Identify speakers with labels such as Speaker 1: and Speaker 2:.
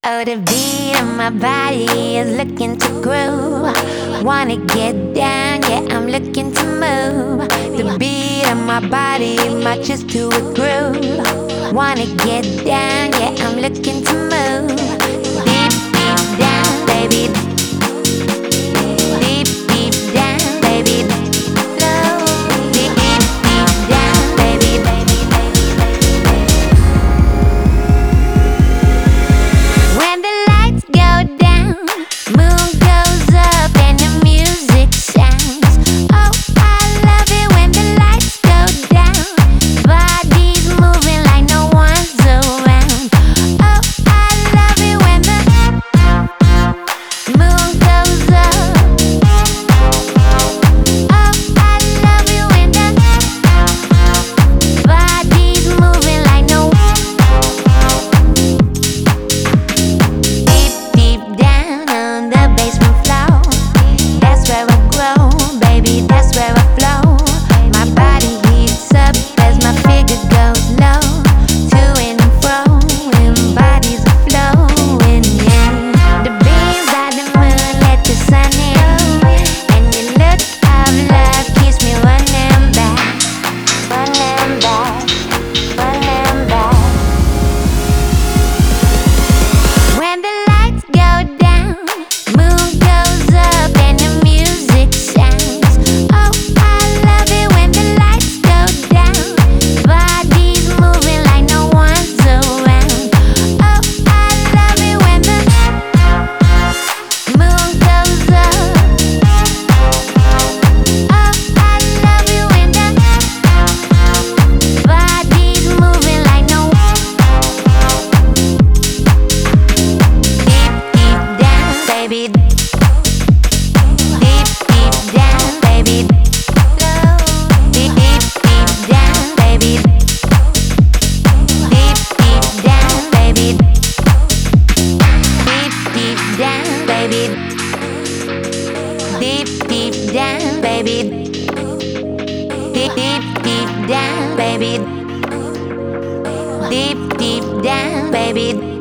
Speaker 1: Oh, the beat of my body is looking to groove. Wanna get down, yeah, I'm looking to move. The beat of my body matches to a groove. Wanna get down, yeah, I'm looking to move. Deep, deep down, baby. Deep, deep down, baby. Low. Deep, deep down, baby. When the lights go down, moon goes up and the music sounds. Oh, I love it when the lights go down. Bodies moving like no one's around. Oh, I love it when the moon goes up. Oh, I love it when the bodies moving like no deep down on the basement floor. That's where I grow, baby, that's where I flow. My body heats up as my figure goes low. To and fro, and bodies are flowing, yeah. The beams of the moon let the sun in, and your look of love keeps me running back, running back, running back. When the lights go down, moon goes up and the music sounds. Oh, I love it when the lights go down. Bodies moving like no one's around. Oh, I love it when the moon goes up. Oh, I love it when the bodies moving like no deep down, baby. Deep down, baby. Low. Deep down, baby. Deep down, baby. Deep down, baby. Deep down, baby. Deep down, baby. Deep down, baby.